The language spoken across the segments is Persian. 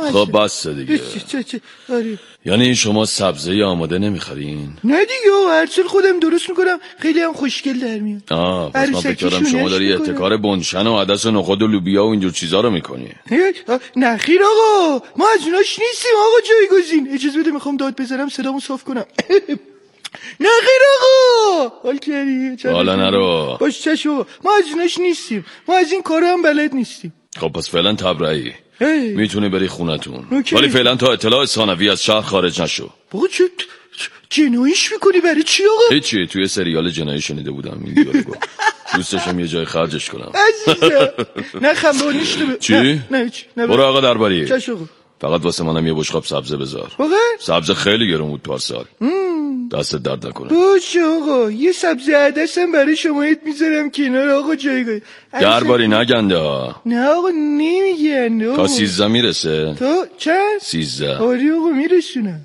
خب بس دیگه. آره. یعنی شما سبزه آماده نمیخرین؟ نه دیگه هر سال خودم درست میکنم، خیلی هم خوشگل در میاد. پس من فکر کردم شما داری احتکار بنشن و عدس و نخود و لوبیا و اینجور چیزا رو میکنی. نه خیر آقا، ما از اوناش نیستیم آقا جایگزین. اجازه بده میخوام داد بزنم صدامو صاف کنم. نه خیر آقا، حال کردی؟ حالا نرو. باش چشو، ما از اوناش نیستیم، ما از این کارا هم بلد نیستیم. خب پس فعلا تبرئه‌ای، میتونی بری خونتون، ولی فعلا تا اطلاع ثانوی از شهر خارج نشو. بابا چه جناییش میکنی؟ برای چی آقا؟ هیچی، توی سریال جنایی شنیده بودم این دیالوگو. دوستشم یه جای خرجش کنم. عزیزم نخم با نیشته. چی؟ نه چی؟ برو آقا درباری. چش آقا. فقط واسه منم یه بشقاب سبزه بذار. واقعا؟ سبزه خیلی گرون بود پارسال. دست درد نکنه. باشه آقا، یه سبزه عدسم برای شمایت میذارم کنار آقا جایگاه. درباری نگنده ها. نه آقا نمیگنده. تا 13 میرسه. تا چند؟ 13. آره آقا میرسونم.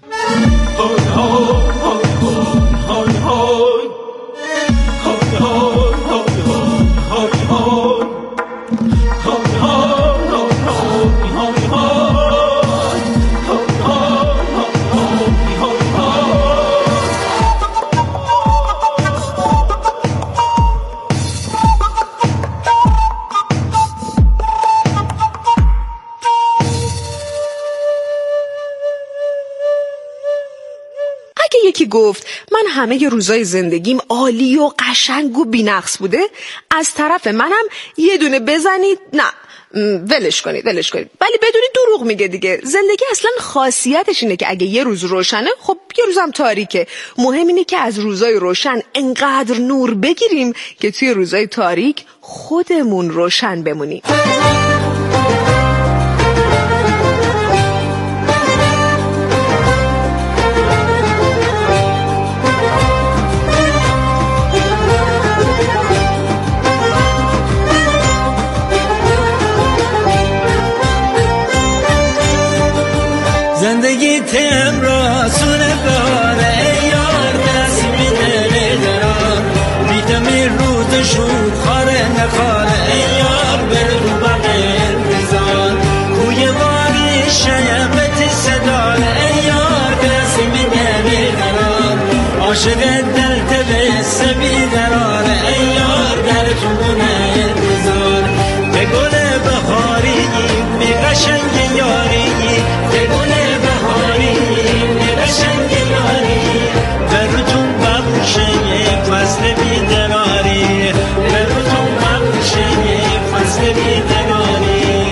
یکی گفت من همه روزای زندگیم عالی و قشنگ و بی‌نقص بوده، از طرف منم یه دونه بزنید نه ولش کنید ولی بدونید دروغ میگه دیگه. زندگی اصلا خاصیتش اینه که اگه یه روز روشنه خب یه روزم تاریکه. مهم اینه که از روزای روشن انقدر نور بگیریم که توی روزای تاریک خودمون روشن بمونیم. زندگی تم را سونه باره یار دست میده درار بیتمی رود شود خاره نخاره یار بر رو بغیر بزار کوی واری شیبت صداره یار دست میده درار عاشق دل تبس بیدراره یار در تونه بزار به گل بخاری می قشنگ یاری به گل فصل بیدراری براتون بخشه فصل بیدراری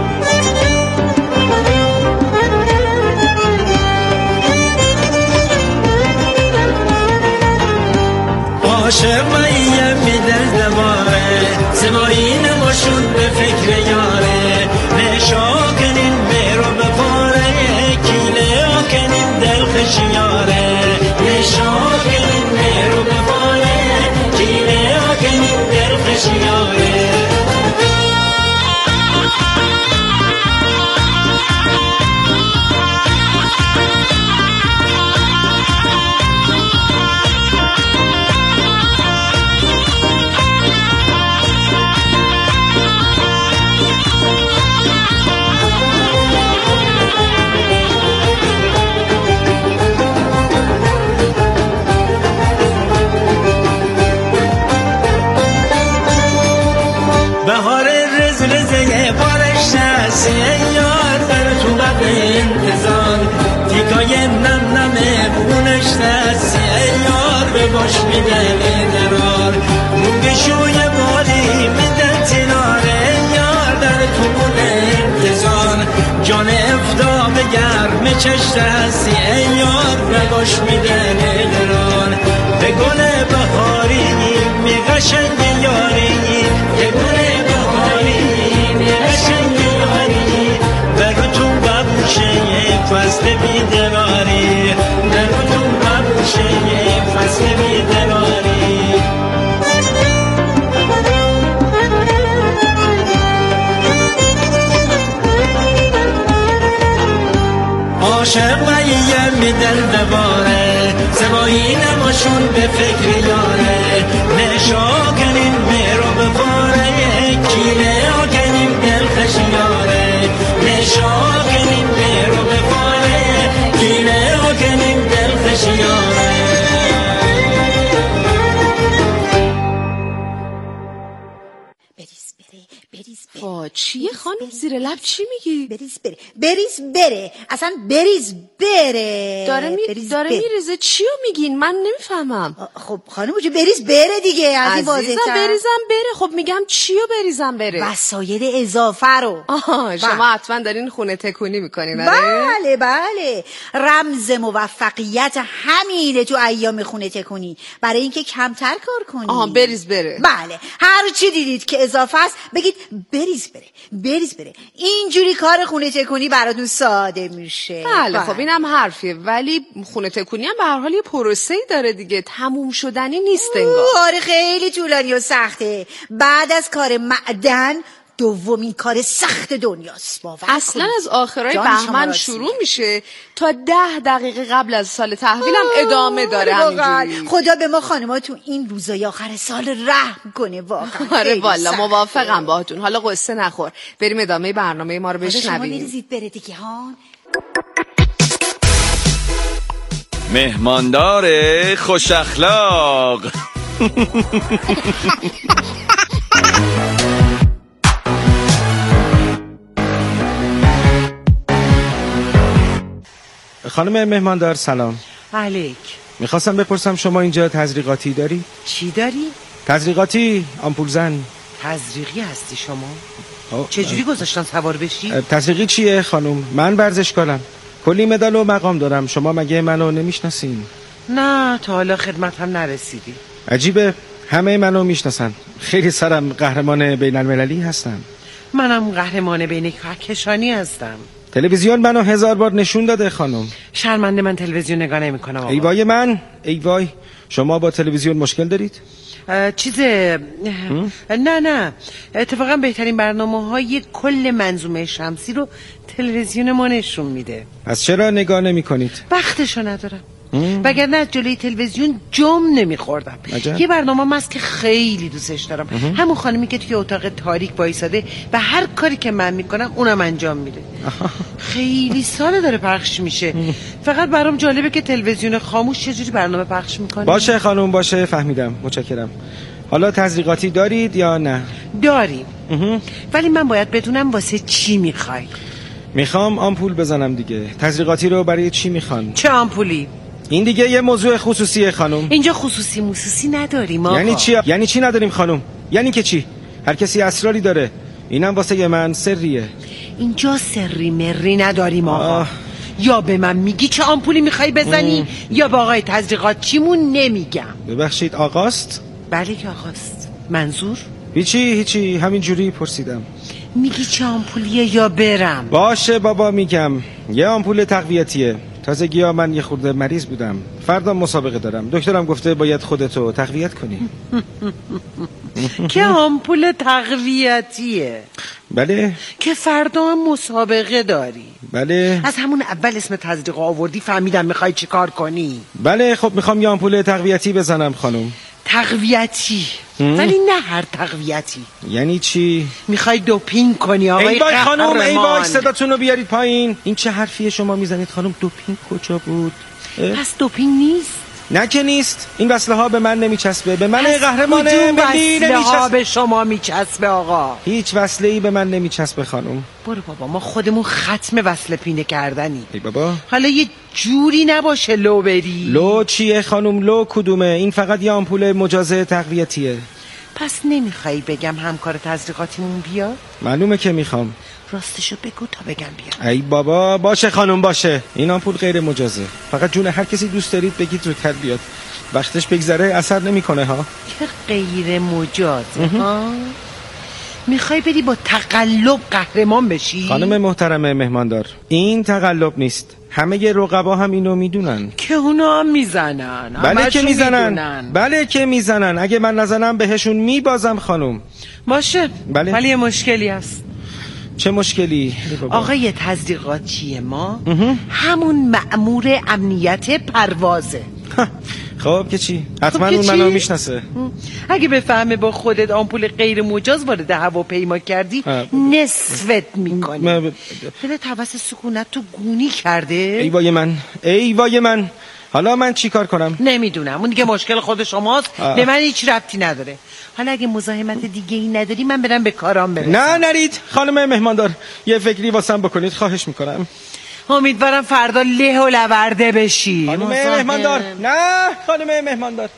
عاشق مایه میدل دواره زمایی نباشون به فکر یاره نشا کنین میرو بپاره کیله کنین دل خشیاره نشا کنین میرو بپاره کیله کنین دل خشیاره بهار رز رزه بارش نسی یار در تو بب انتظار تیکای نم نمه بونش نسی یار به باش میده درار مونگشوی بالی میده تیناره یار در تو بون انتظار جان افدا به گرم چشت هستی یار به باش میده درار به گل بهاری می قشنگ یاری یه گل فصل بیدراری دراتون ببوشه فصل بیدراری عاشق مایه میدل بباره زبایی نباشون به فکر یاره نشا کنین میرو بپاره کیله ها کنین دل خشیاره نشا کنین خانم زیر لب چی میگی؟ بریز بره اصلا بریز بره. داره میریزه. چیو میگین؟ من نمیفهمم. خب خانم جو بریز بره دیگه. از عزیزم بریزم بره. خب میگم چیو بریزم بره؟ وسایل اضافه رو. شما حتما دارین خونه تکونی میکنین. بله رمز موفقیت همینه تو ایام خونه تکونی، برای اینکه کمتر کار کنی. بریز بره. بله هر چی دیدید که اضافه است بگید بریز بره. اینجوری کار خونه تکونی براتون ساده میشه. بله خب اینم حرفیه، ولی خونه تکونی هم به هر حال یه پروسه‌ای داره دیگه، تموم شدنی نیست انگار. آره خیلی طولانی و سخته. بعد از کار معدن دومین کار سخت دنیاست. اصلا از آخرای بهمن شروع میشه تا 10 دقیقه قبل از سال تحویلم ادامه داره همینجوری. خدا به ما خانم‌ها تو این روزای آخر سال رحم کنه واقعا. آره والا موافقم باهاتون. حالا قصه نخور، بریم ادامه برنامه ما رو بشنویم. شما بریزید بره دیگه ها. مهماندار خوش اخلاق. خانم مهماندار سلام. علیک. میخواستم بپرسم شما اینجا تزریقاتی داری؟ چی داری؟ تزریقاتی، آمپول زن. تزریقی هستی شما؟ چجوری گذاشتن سوار بشی؟ تزریقی چیه خانم؟ من ورزشکارم، کلی مدال و مقام دارم. شما مگه منو نمیشناسین؟ نه تا حالا خدمتم نرسیدی. عجیبه، همه منو میشناسن. خیلی سرم قهرمان بین المللی هستم. منم قهرمان بین کهکشانی هستم. تلویزیون منو 1000 بار نشون داده خانم. شرمنده من تلویزیون نگاه نمی‌کنم آقا. ای وای من، ای وای. شما با تلویزیون مشکل دارید؟ نه اتفاقا بهترین برنامه‌های کل منظومه شمسی رو تلویزیون ما نشون میده. از چرا نگاه نمی‌کنید؟ وقتشو ندارم. وگرنه از جلوی تلویزیون جم نمیخوردم. یه برنامه هست که خیلی دوستش دارم. همون خانمی که توی اتاق تاریک وایساده و هر کاری که من میکنم اونم انجام میده. خیلی ساله داره پخش میشه. فقط برام جالبه که تلویزیون خاموش چجوری برنامه پخش میکنه. باشه خانم باشه، فهمیدم، متشکرم. حالا تزریقاتی دارید یا نه؟ داریم. ولی من باید بدونم واسه چی میخوای. میخوام آمپول بزنم دیگه. تزریقاتی رو برای چی میخوان؟ چه آمپولی؟ این دیگه یه موضوع خصوصیه خانم. اینجا خصوصی نداریم آقا. یعنی چی نداریم خانم؟ یعنی که چی؟ هر کسی اسراری داره. اینم واسه من سریه. اینجا سری مری نداریم آقا. یا به من میگی چه آمپولی میخوای بزنی یا با آقای تزریقات چیمون نمیگم. ببخشید آقاست؟ بله که آقاست. منظور؟ هیچی همین جوری پرسیدم. میگی چه آمپولیه یا برم؟ باشه بابا میگم. یه آمپول تقویتیه. تازگی ها من یه خورده مریض بودم. فردا مسابقه دارم. دکترم گفته باید خودتو تقویت کنی. که آمپول تقویتیه؟ بله. که فردا هم مسابقه داری؟ بله. از همون اول اسم تزریق آوردی فهمیدم میخوای چی کار کنی. بله خب میخوام یه آمپول تقویتی بزنم خانم. تقویتی؟ ولی نه هر تقویتی. یعنی چی؟ میخوای دوپینگ کنی آقای ای وای خانم، ای وای قهرمان. صداتون رو بیارید پایین. این چه حرفیه شما میزنید خانم؟ دوپینگ کجا بود؟ پس دوپینگ نیست؟ نه که نیست. این وصله ها به من نمیچسبه. به من قهرمان ملی نمیچسبه. به شما میچسبه آقا. هیچ وصله ای به من نمیچسبه خانم. برو بابا، ما خودمون ختم وصله پینه کردنی. ای بابا حالا یه جوری نباشه لو بری. لو چیه خانم؟ لو کدومه؟ این فقط یه آمپول مجاز تقویتیه. پس نمیخوایی بگم همکار تزریقاتیمون بیا؟ معلومه که میخوام. راستشو بگو تا بگم بیا. ای بابا باشه خانم باشه. این آمپول غیر مجازه. فقط جون هر کسی دوست دارید بگید زودتر بیاد. وقتش بگذره اثر نمیکنه ها. که غیر مجازه ها؟ میخوای بری با تقلب قهرمان بشی؟ خانم محترم مهماندار، این تقلب نیست. همه رقبا هم اینو میدونن که اونا هم میزنن. بله که میزنن. بله که میزنن. اگه من نزنم بهشون میبازم خانم. باشه. بله. ولی یه مشکلی هست. چه مشکلی؟ آقای تزریقاتی ما همون مأمور امنیت پروازه. خب که چی؟ حتما اون منو میشناسه. اگه بفهمه با خودت آمپول غیر مجاز وارد هواپیما کردی نصفت میکنه. دلت هوس سکونت تو گونی کرده؟ ای وای من، ای وای من. حالا من چی کار کنم؟ نمیدونم، اون دیگه مشکل خود شماست. به من هیچ ربطی نداره. حالا اگه مزاحمت دیگه ای نداری من برم به کارام برسم. نه نرید خانم مهماندار، یه فکری واسم بکنید خواهش میکنم. امیدوارم فردا له و لورده بشی. خانم مهماندار، نه خانم مهماندار.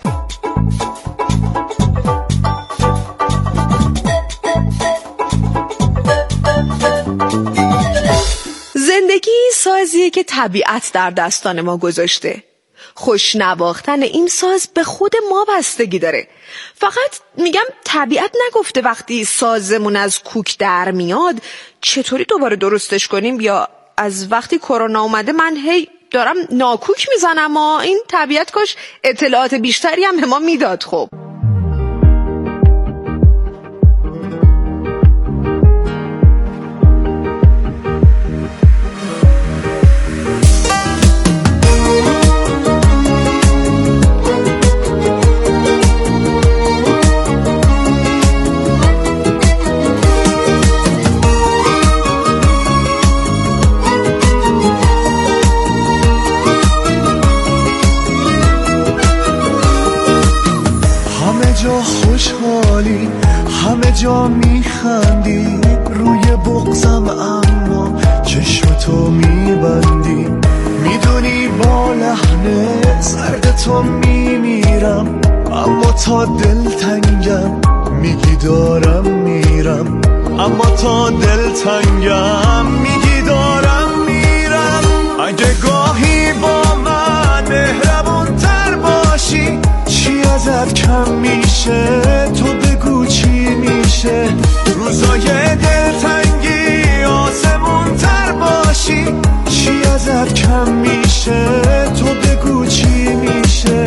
زندگی سازیه که طبیعت در دستان ما گذاشته. خوش نواختن این ساز به خود ما بستگی داره. فقط میگم طبیعت نگفته وقتی سازمون از کوک در میاد چطوری دوباره درستش کنیم، یا از وقتی کرونا اومده من هی دارم ناکوک میزنم. این طبیعت کاش اطلاعات بیشتری هم به ما میداد. خب خوشحالی همه جا میخندی، روی بغضم اما چشمتو میبندی، میدونی با لحن سرد تو میمیرم، اما تا دلتنگم میگی دارم میرم، اما تا دلتنگم میگی دارم میرم. اگه گاهی با من مهربونتر باشی چی ازت کم میشه، تو بگو چی میشه. روزای دلتنگی آسمون تر باشی چی ازت کم میشه، تو بگو چی میشه.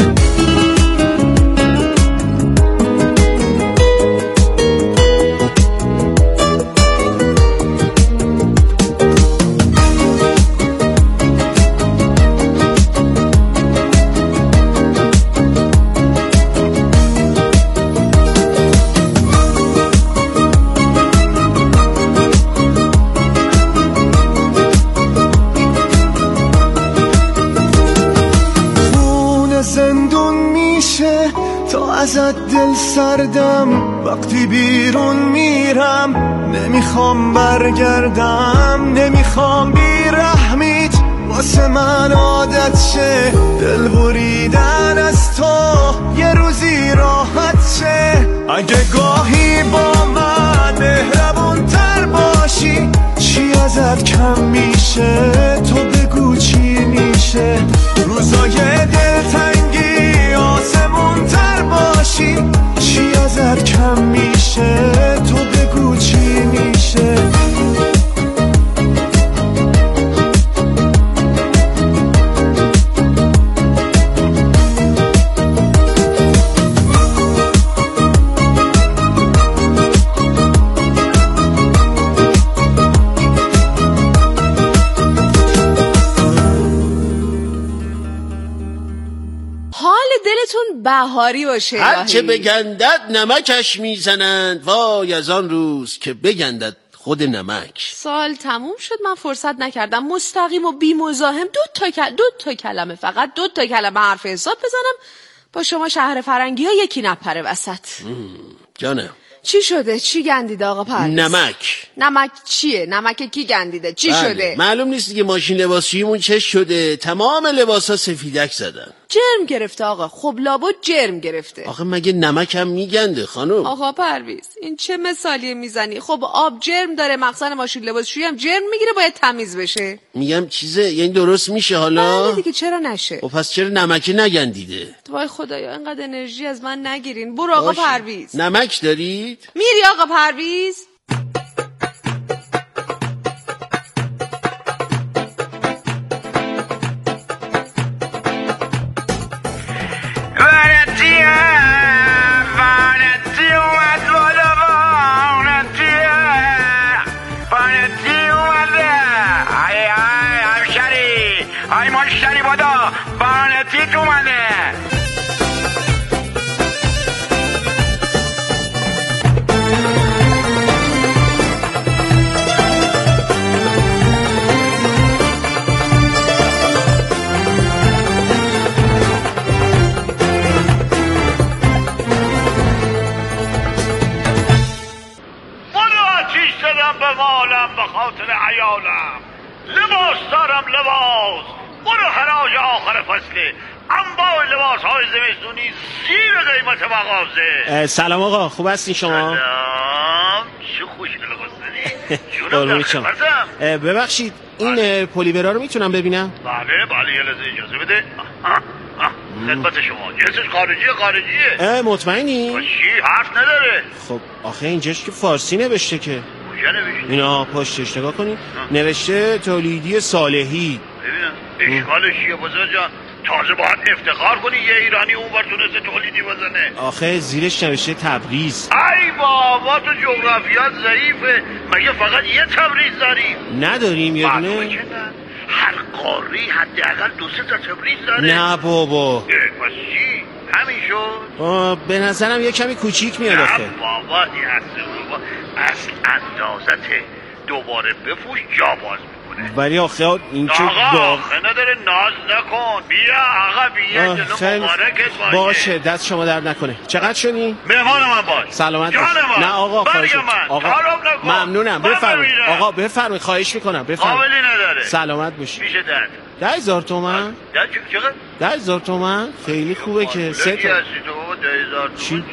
ازت دل سردم وقتی بیرون میرم، نمیخوام برگردم، نمیخوام بیرحمیت واسه من عادت شه، دل بریدن از تو یه روزی راحت شه. اگه گاهی با من مهربونتر باشی چی ازت کم میشه، تو بگو چی میشه. روزای دلتنگی آسمون تر باشی چی ازت کم میشه، تو بگو چی میشه. بهاری باشه. هرچه بگندد نمکش میزنند، وای از آن روز که بگندد خود نمک. سال تموم شد من فرصت نکردم مستقیم و بی مزاحم دو تا کلمه فقط 2 تا کلمه حرف حساب بزنم با شما شهر فرنگی ها یکی نپره وسط. جانم چی شده؟ چی گندیده آقا پرویز؟ نمک چیه؟ نمک کی گندیده؟ چی شده؟ معلوم نیست دیگه ماشین لباسشوییمون چه شده، تمام لباسا سفیدک زدن. جرم گرفته آقا. خب لابد جرم گرفته. آخه مگه نمک هم میگنده خانم؟ آقا پرویز این چه مثالیه میزنی؟ خب آب جرم داره، مخزن ماشین لباسشویی هم جرم میگیره، باید تمیز بشه. میگم چیزه یعنی درست میشه حالا؟ بله دیگه چرا نشه؟ خب پس چرا نمک نگندیده؟ وای خدایا اینقدر انرژی از من نگیرین. برو آقا پرویز. نمک دارید؟ میری آقا پرویز؟ لباس برو حراج آخر فصله انواع لباس های زمستونی زیر قیمت مغازه. سلام آقا، خوب هستین شما؟ سلام، چه خوشگل لباس قربونت شما. ببخشید این پلیورا رو میتونم ببینم؟ بله یه لحظه اجازه بده. خدمت شما. جنسش خارجیه. مطمئنی؟ چی حرف نداره. خب آخه اینجاش که فارسی نوشته که. کجا نوشته؟ اینا پشتش نگاه کنی. نوشته تولیدی صالحی. ببینم اشکالش چیه بزرگ جان؟ تازه باید افتخار کنی یه ایرانی اونور تونسته تولیدی بزنه. آخه زیرش نوشته تبریز. ای بابا تو جغرافیات ضعیفه. مگه فقط یه تبریز داریم؟ نداریم یه دونه؟ هر قاری حداقل 2-3 تا تبریز داره. نه بابا. پس چی؟ همین شد؟ به نظرم یه کمی کوچیک میاد آخه. نه بابا اصل اندازته. دوباره بفوش جا باز میکنه. ولی آخه این که آخه نداره ناز نکن. بیا آقا بیا جلو مبارکت باشه دست شما درد نکنه. چقدر شدی؟ مهمان من باش. سلامت باش. نه آقا خواهش آقا ممنونم. بفرمایید آقا بفرمایید خواهش میکنم بفرمایید. قابلی نداره. سلامت باشی. میشه 10,000 تومان. 10,000 تومان خیلی خوبه که 3 تا. 10,000 تومان.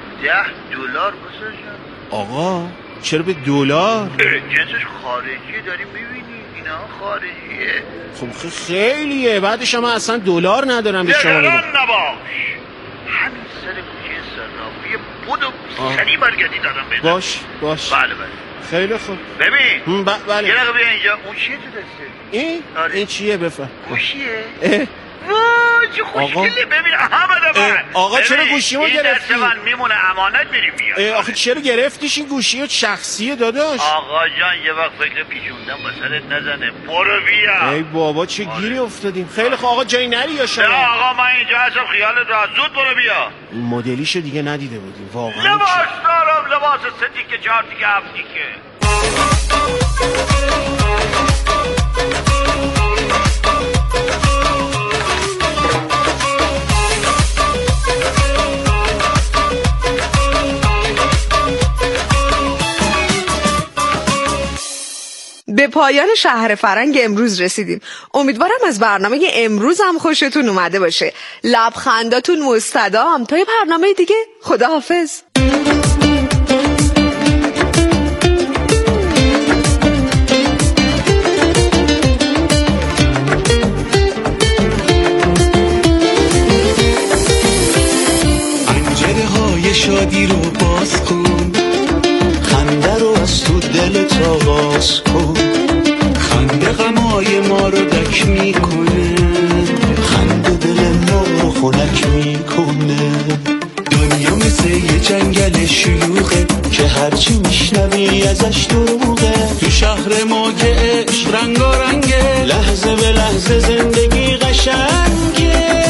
$10 آقا چرا به دلار؟ جنسش خارجیه داری میبینی اینا خارجیه. خب خیلیه. بعدش هم اصلا دلار ندارم به شما. نگران نباش. همین سر کوچه صرافی بودو سریع برگردی دادم بزن. باش بله خیلی خوب. ببین بله یه رقم بیا اینجا. اون چیه تو دسته؟ این چیه بفهم؟ گوشیه؟ وای چه خوشگله. ببین احمد من. آقا چرا گوشیمو گرفتی؟ این دست من میمونه امانت میریم میاد. آخه چرا گرفتیش این گوشی شخصیه داداش؟ آقا جان یه وقت فکر پیچوندم با سرت نزنه. برو بیا. ای بابا چه گیری افتادیم. خیلی خوب آقا جایی نری یا شما؟ نه آقا من اینجا هستم خیالت راحت. زود برو بیا. این مدلیشو دیگه ندیده بودیم واقعا. لباس دارم لباس 3 تیکه 4 تیکه 7 تیکه. به پایان شهر فرنگ امروز رسیدیم. امیدوارم از برنامه امروز هم خوشتون اومده باشه. لبخنداتون مستدام. تا یه برنامه دیگه خداحافظ. پنجره های شادی رو باز کن. خنده رو از تو دلت آغاز کن. خنده غمای ما رو دک میکنه. خنده دل ما رو خنک میکنه. دنیا مثل یه جنگل شلوغه که هرچی میشنوی ازش دروغه. تو شهر ما که عشق رنگارنگه. لحظه به لحظه زندگی قشنگه.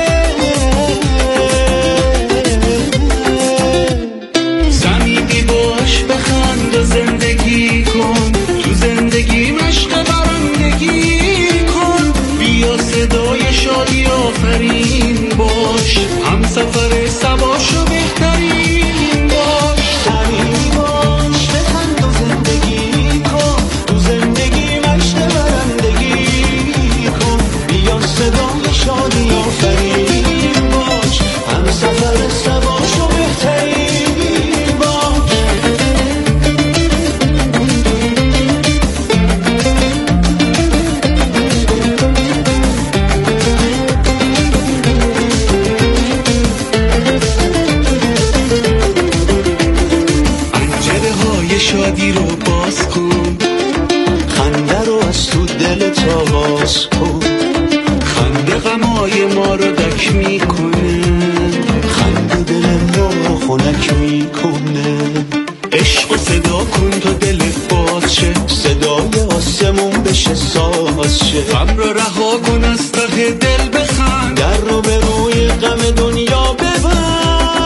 زمینی باش بخند و زندگی کن. تو زندگی مشق برندگی کن. بیا صدای شادی آفرین باش. هم سفر سباشو بهترین باش. زمینی باش بخند و زندگی کن. تو زندگی مشق برندگی کن. بیا صدای شادی آفرین باش. هم سفر سباشو بهترین. شادی رو باز کن. خنده رو از تو دلت آغاز کن. خنده غمای ما رو دک میکنه. خنده دل ما رو خنک میکنه. عشق و صدا کن تا دلت باز شه. صدای آسمون بشه ساز شه. غم رو رها کن از ته دل بخند. در رو به روی غم دنیا ببند.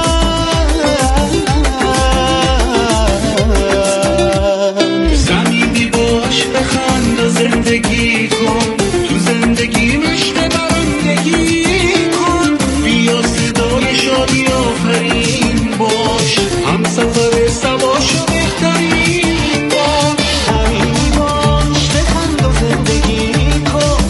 زندگی کن. تو زندگی مشق برندگی کن. بیا صدای شادی آفرین باش. هم سفر سباشو بهترین باش. همین باش بخند و زندگی کن.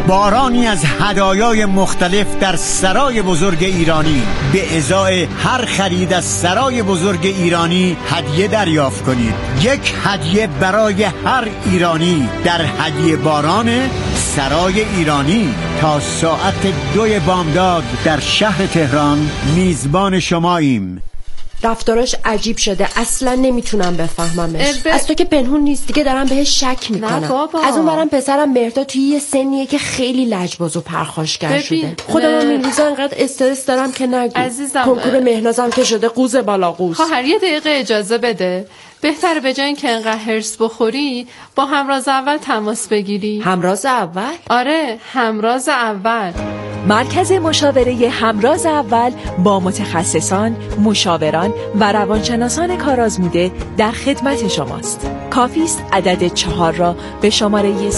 بارانی از هدایای مختلف در سرای بزرگ ایرانی. به ازای هر خرید از سرای بزرگ ایرانی هدیه دریافت کنید. یک هدیه برای هر ایرانی در هدیه باران سرای ایرانی. تا ساعت 2 بامداد در شهر تهران میزبان شماییم. رفتاراش عجیب شده، اصلا نمیتونم بفهممش. از تو که پنهون نیست دیگه، دارم بهش شک میکنم. از اون برم پسرم مهرداد توی یه سنیه که خیلی لجباز و پرخاشگر شده. خودم این روزا انقدر استرس دارم که نگو. عزیزم، کنکور مهنازم که شده قوز بالا قوز. خواهر یه دقیقه اجازه بده. بهتره به جای اینکه انقدر هرس بخوری با همراز اول تماس بگیری. همراز اول؟ آره، همراز اول. مرکز مشاوره همراز اول با متخصصان، مشاوران و روانشناسان کارآزموده در خدمت شماست. کافی است عدد 4 را به شماره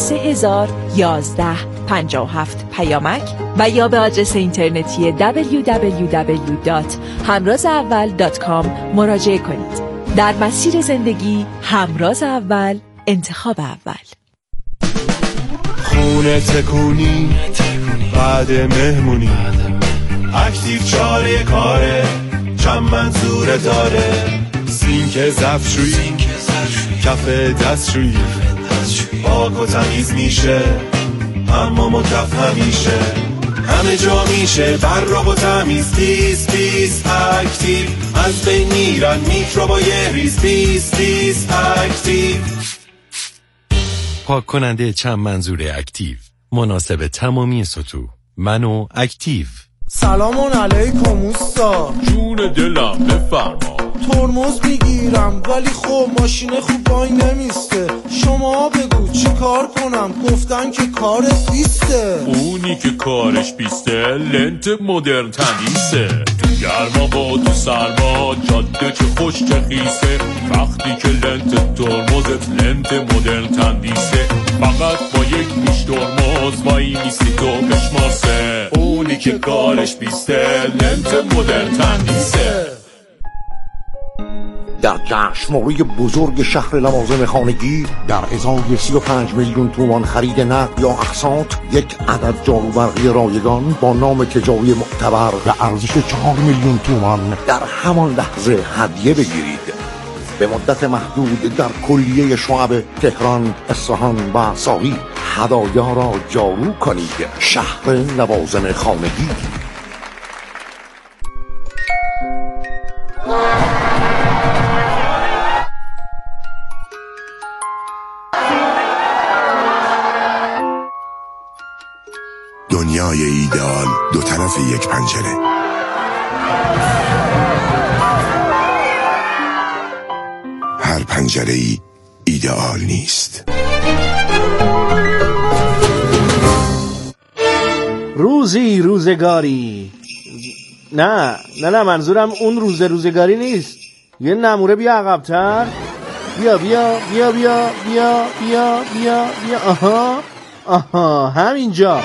301157 پیامک و یا به آدرس اینترنتی www.hamrazaawal.com مراجعه کنید. در مسیر زندگی همراز اول، انتخاب اول. خونه تکونی بعد مهمونی، اکتیو چاره کاره، چند منظوره داره، سینک ظرفشویی، کف دستشویی، پاک و تمیز میشه، اما مدف همیشه، همه جا میشه براق و تمیز. پیس پیس اکتیو، از بین میرن میکروبای ریز. پیس پیس اکتیو، پاک کننده چند منظوره اکتیو، مناسب تمامی سطوح. منو اکتیو. سلام علیکم اوستا. جون دلم بفرما. ترمز میگیرم ولی خب ماشین خوب وای نمیسته. شما بگو چی کار کنم؟ گفتن که کارت بیسته. اونی که کارش بیسته لنت مدرن تندیسه. تو گرما با تو سرما جاده چه خوش چه خیسه. وقتی که لنت ترمزت لنت مدرن تندیسه. فقط با یک پیش ترمز وای میستی تو کشماسه. اونی که کارش بیسته لنت مدرن تندیسه. در جشنواره بزرگ شهر لوازم خانگی در ازای 35 میلیون تومان خرید نقد یا اقساط، یک عدد جاروبرقی رایگان با نام تجاری معتبر و ارزش 4 میلیون تومان در همان لحظه هدیه بگیرید. به مدت محدود در کلیه شعب تهران، اصفهان و ساری هدایا را جارو کنید. شهر لوازم خانگی. دنیای ایدئال دو طرف یک پنجره. هر پنجره ای ایدئال نیست. روزی روزگاری. نه منظورم اون روزگاری نیست. یه نموره بیا عقب‌تر. بیا آها همینجا.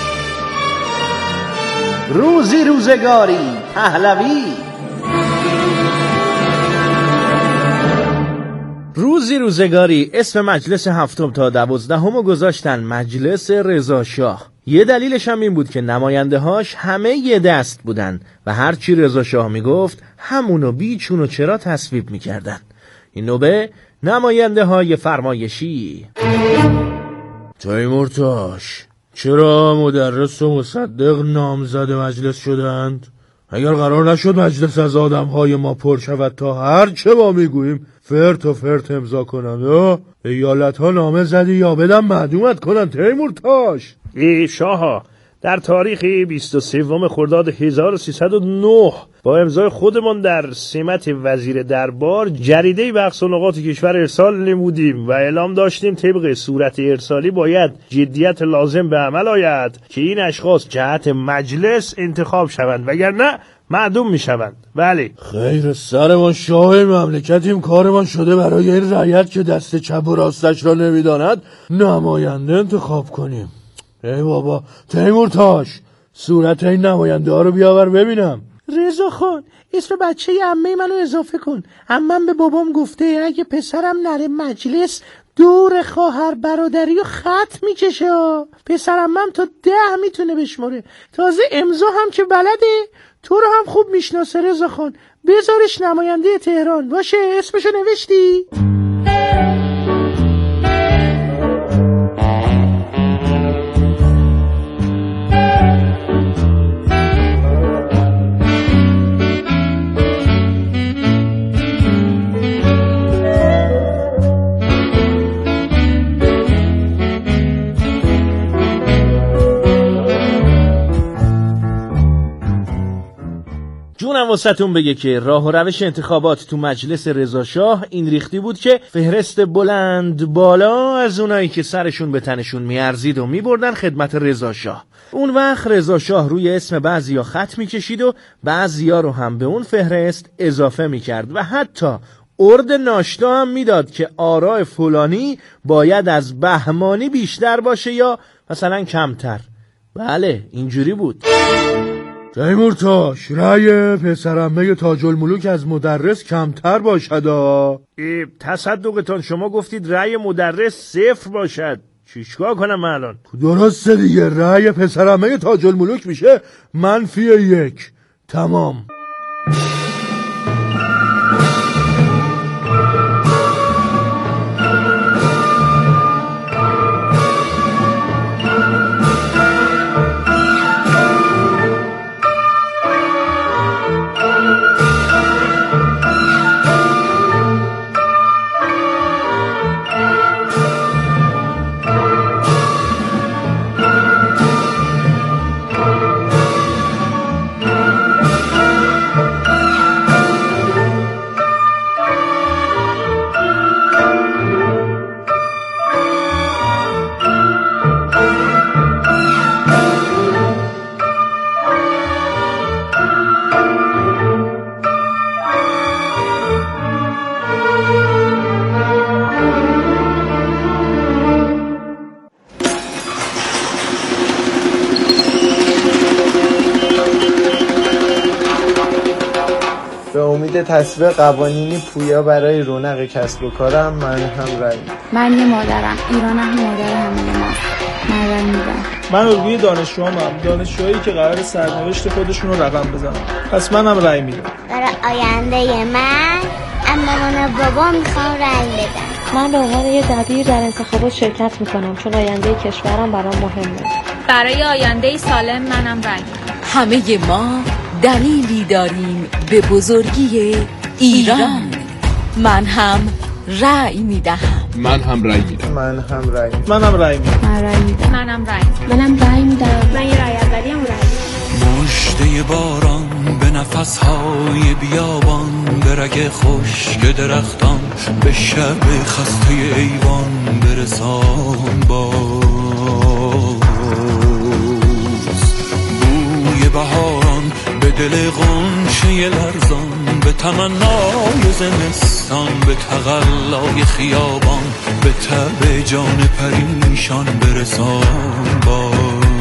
روزی روزگاری پهلوی. روزی روزگاری اسم مجلس 7 تا 12 گذاشتن مجلس رضا شاه. یه دلیلش هم این بود که نماینده هاش همه یه دست بودن و هر چی رضا شاه میگفت همونو بی چون و چرا تصویب میکردن. این نوبه نماینده های فرمایشی. تیمورتاش، چرا مدرس و مصدق نامزد مجلس شدند؟ اگر قرار نشد مجلس از آدمهای ما پر شود تا هر چه ما میگوییم فرت و فرت امضا کنند، ایالت ها نامه زدی یا بدن معدومت کنند. تیمورتاش ای شاها، در تاریخ 23 خرداد 1309 با امضای خودمان در سمت وزیر دربار جریده‌ای به اقصا نقاط کشور ارسال نمودیم و اعلام داشتیم طبق صورت ارسالی باید جدیت لازم به عمل آید که این اشخاص جهت مجلس انتخاب شوند وگرنه معدوم میشوند. بله خیر سرمان شاه مملکتیم، کارمان شده برای این رعیت که دست چپ و راستش را نمیداند نماینده انتخاب کنیم. ای بابا تیمورتاش، صورت این نماینده ها رو بیاور ببینم. رضا خان، اسم بچه عمه منو اضافه کن. عمم به بابام گفته اگه پسرم نره مجلس دور خواهر برادری و خط میکشه. پسرم من تا 10 میتونه بشماره. تازه امضا هم که بلده. تو رو هم خوب میشناسه رضا خان. بذارش نماینده تهران. باشه اسمشو نوشتی؟ جونم واسهتون بگه که راه و روش انتخابات تو مجلس رضا شاه این ریختی بود که فهرست بلند بالا از اونایی که سرشون به تنشون میارزید و میبردن خدمت رضا شاه. اون وقت رضا شاه روی اسم بعضیا خط میکشید و بعضیا رو هم به اون فهرست اضافه میکرد و حتی ارد ناشتا هم میداد که آراء فلانی باید از بهمانی بیشتر باشه یا مثلا کمتر. بله اینجوری بود. تیمورتاش رأی پسرعمه تاج الملوک از مدرس کمتر باشد. تصدقتان شما گفتید رأی مدرس 0 باشد. چیکار کنم من الان؟ درسته دیگه، رأی پسرعمه تاج الملوک میشه -1. تمام. تصویب قوانینی پویا برای رونق کسب و کارم من هم رأی میدم. من یه مادرم، ایران هم مادر همه ماست. من رأی میدم. من الگوی دانشجوام، دانشجوهایی که قرار سرنوشت خودشون رو رقم بزنن. پس منم رأی میدم. برای آینده من اما بابا میخوام رأی بدم. من به عنوان یه دبیر در انتخابات شرکت میکنم چون آینده کشورم برام مهمه. برای آینده سالم منم رأی میدم. همه ما دلیلی داریم به بزرگی ایران. من هم رأی میدهم. من هم رأی میدم. منم رأی میدم. من یه رأی اولیم رأی میدم. مژده باران به نفسهای بیابان، به رگ خشک درختان، به شب خسته ایوان برسان باز. بوی بهاران به دل غنچه لرزان، به تمنای زمستان، به تقلای خیابان، به تب جان پریشان برسان باز.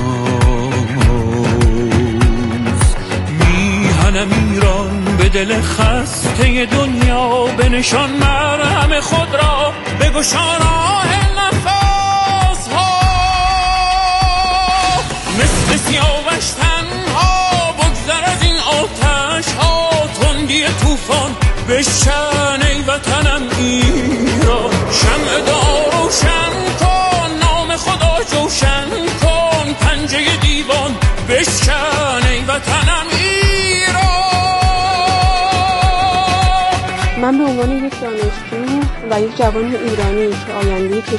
میهنم ایران به دل خسته دنیا، به نشان مرهم خود را بگشا راه نفس ها. مثل سیاوش تنها بگذر از این آتش ها، تندی طوفان بشکن ای وطنم ایران. شمع دار روشن کن، نام خدا جوشن کن، پنجه دیوان بشکن ای وطنم ایران. من به عنوان یک دانشجو و یک جوان ایرانی که آینده